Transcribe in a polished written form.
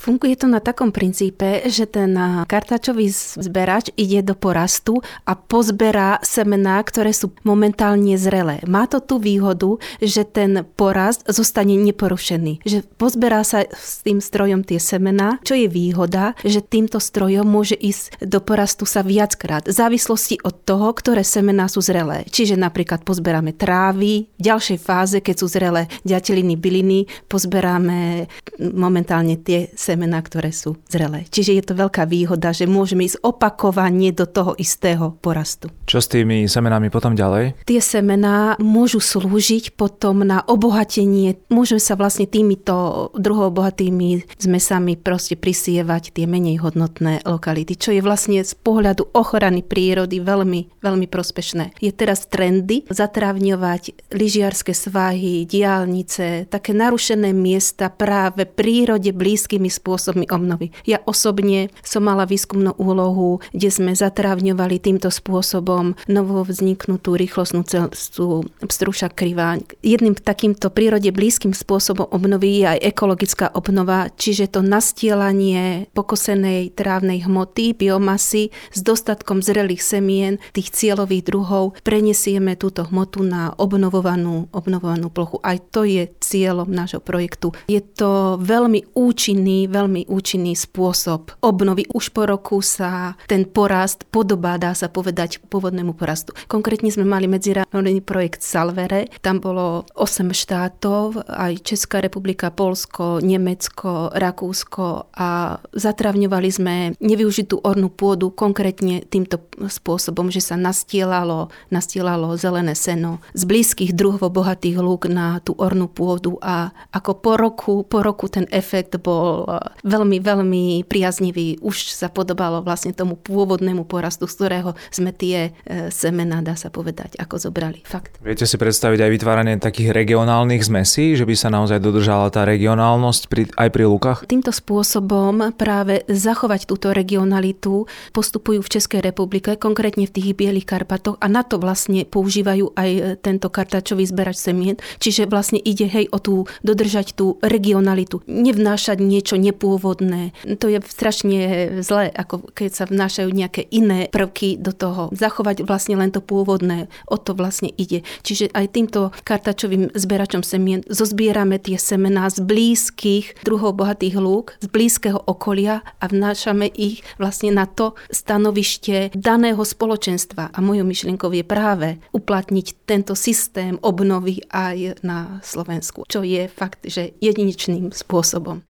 Funguje to na takom princípe, že ten kartáčový zberač ide do porastu a pozberá semená, ktoré sú momentálne zrelé. Má to tú výhodu, že ten porast zostane neporušený. Že pozberá sa s tým strojom tie semená, čo je výhoda, že týmto strojom môže ísť do porastu sa viackrát, v závislosti od toho, ktoré semená sú zrelé. Čiže napríklad pozberáme trávy, v ďalšej fáze, keď sú zrelé ďateliny, byliny, pozberáme momentálne tie semená, ktoré sú zrelé. Čiže je to veľká výhoda, že môžeme ísť opakovane do toho istého porastu. Čo s tými semenami potom ďalej? Tie semená môžu slúžiť potom na obohatenie. Môžeme sa vlastne týmito druhobohatými zmesami proste prisievať tie menej hodnotné lokality, čo je vlastne z pohľadu ochrany prírody veľmi, veľmi prospešné. Je teraz trendy zatrávňovať lyžiarske svahy, diaľnice, také narušené miesta práve prírode blízkymi spôsobmi obnovy. Ja osobne som mala výskumnú úlohu, kde sme zatrávňovali týmto spôsobom novovzniknutú rýchlostnú cestu Pstruša krivá. Jedným takýmto prírode blízkym spôsobom obnovy je aj ekologická obnova, čiže to nastielanie pokosenej trávnej hmoty, biomasy s dostatkom zrelých semien tých cieľových druhov, prenesieme túto hmotu na obnovovanú plochu. Aj to je cieľom nášho projektu. Je to veľmi účinný spôsob obnovy. Už po roku sa ten porast podobá, dá sa povedať, pôvodnému porastu. Konkrétne sme mali medzinárodný projekt Salvere. Tam bolo 8 štátov, aj Česká republika, Poľsko, Nemecko, Rakúsko a zatravňovali sme nevyužitú ornú pôdu konkrétne týmto spôsobom, že sa nastielalo zelené seno z blízkych druhov bohatých lúk na tú ornú pôdu a ako po roku ten efekt bol veľmi, veľmi priaznivý. Už sa podobalo vlastne tomu pôvodnému porastu, z ktorého sme tie semená, dá sa povedať, ako zobrali. Fakt. Viete si predstaviť aj vytváranie takých regionálnych zmesí, že by sa naozaj dodržala tá regionálnosť aj pri lúkach? Týmto spôsobom práve zachovať túto regionalitu postupujú v Českej republike, konkrétne v tých Bielých Karpatoch a na to vlastne používajú aj tento kartáčový zberač semien. Čiže vlastne ide dodržať tú regionalitu. Nevnášať niečo nepôvodné. To je strašne zlé, ako keď sa vnášajú nejaké iné prvky do toho. Zachovať vlastne len to pôvodné. O to vlastne ide. Čiže aj týmto kartáčovým zberačom semien zozbierame tie semená z blízkych druhov bohatých lúk, z blízkeho okolia a vnášame ich vlastne na to stanovište daného spoločenstva. A mojou myšlienkou je práve uplatniť tento systém obnovy aj na Slovensku, čo je fakt, že jedinečným spôsobom.